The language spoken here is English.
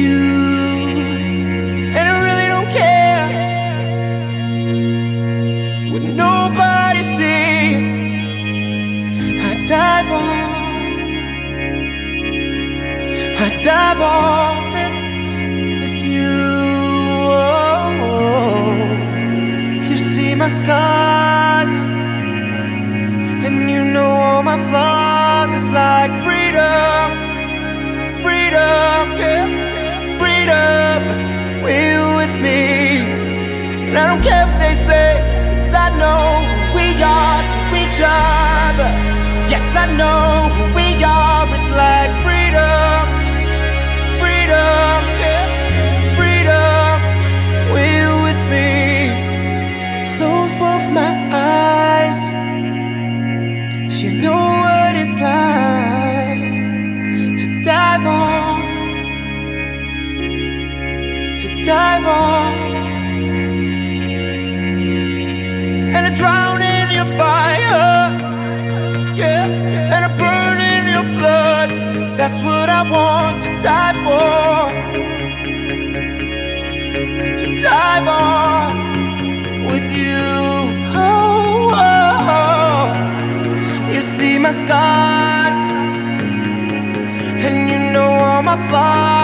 you. And I really don't care what nobody sees. I dive off it with you. Oh, you see my scars, and you know all my flaws. It's like freedom, freedom, yeah, freedom. When you're with me, and I don't care what they say, 'cause I know who we are to each other. Yes, I know who we are. It's like freedom, freedom, yeah, freedom. When you're with me, close both my eyes. Do you know what it's like to dive off, to dive off, and I drown in your fire, yeah, and I burn in your flood. That's what I want to die for, to dive off with you. Oh, oh, oh. You see my scars, and you know all my flaws.